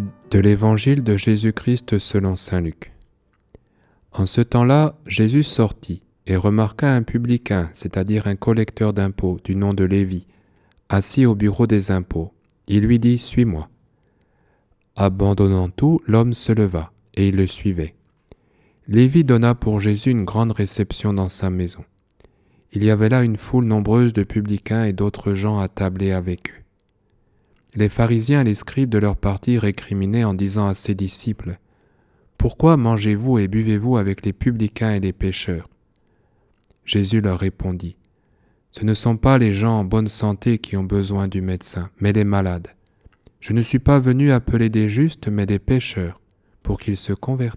De l'Évangile de Jésus-Christ selon saint Luc. En ce temps-là, Jésus sortit et remarqua un publicain, c'est-à-dire un collecteur d'impôts du nom de Lévi, assis au bureau des impôts. Il lui dit « Suis-moi ». Abandonnant tout, l'homme se leva, et il le suivait. Lévi donna pour Jésus une grande réception dans sa maison. Il y avait là une foule nombreuse de publicains et d'autres gens attablés avec eux. Les pharisiens et les scribes de leur parti récriminaient en disant à ses disciples « Pourquoi mangez-vous et buvez-vous avec les publicains et les pécheurs ?» Jésus leur répondit « Ce ne sont pas les gens en bonne santé qui ont besoin du médecin, mais les malades. Je ne suis pas venu appeler des justes, mais des pécheurs, pour qu'ils se convertissent. »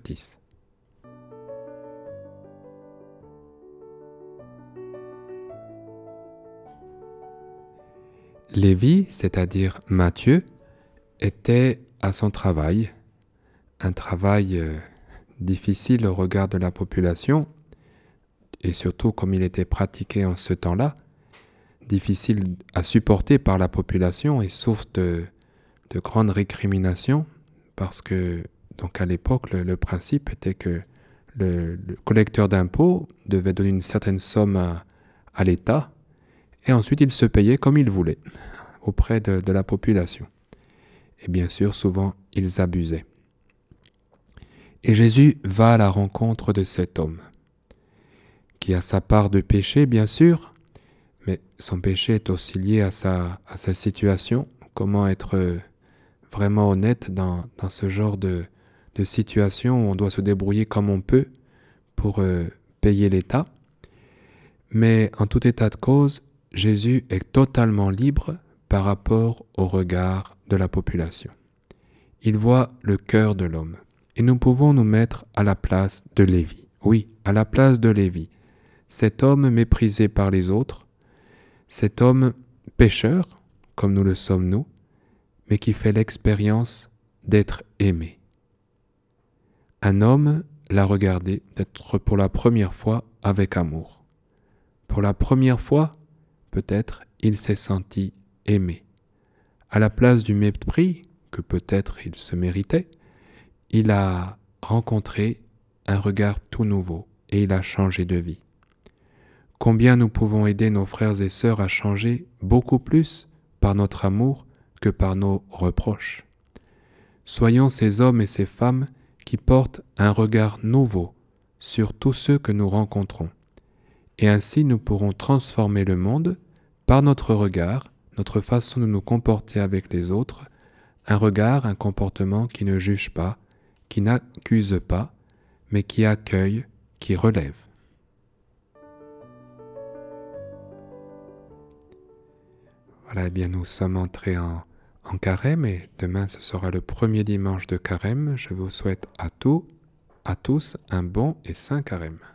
Lévi, c'est-à-dire Matthieu, était à son travail, un travail difficile au regard de la population, et surtout comme il était pratiqué en ce temps-là, difficile à supporter par la population et source de grandes récriminations, parce que donc à l'époque, le principe était que le collecteur d'impôts devait donner une certaine somme à l'État, et ensuite il se payait comme il voulait auprès de la population. Et bien sûr, souvent, ils abusaient. Et Jésus va à la rencontre de cet homme, qui a sa part de péché, bien sûr, mais son péché est aussi lié à sa situation. Comment être vraiment honnête dans ce genre de situation où on doit se débrouiller comme on peut pour payer l'État. Mais en tout état de cause, Jésus est totalement libre par rapport au regard de la population. Il voit le cœur de l'homme. Et nous pouvons nous mettre à la place de Lévi. Oui, à la place de Lévi. Cet homme méprisé par les autres, cet homme pécheur, comme nous le sommes nous, mais qui fait l'expérience d'être aimé. Un homme l'a regardé peut-être pour la première fois avec amour. Pour la première fois, peut-être, il s'est senti aimé. À la place du mépris, que peut-être il se méritait, il a rencontré un regard tout nouveau et il a changé de vie. Combien nous pouvons aider nos frères et sœurs à changer beaucoup plus par notre amour que par nos reproches. Soyons ces hommes et ces femmes qui portent un regard nouveau sur tous ceux que nous rencontrons. Et ainsi nous pourrons transformer le monde par notre regard, notre façon de nous comporter avec les autres, un regard, un comportement qui ne juge pas, qui n'accuse pas, mais qui accueille, qui relève. Voilà, eh bien nous sommes entrés en carême et demain ce sera le premier dimanche de carême. Je vous souhaite à tous un bon et saint carême.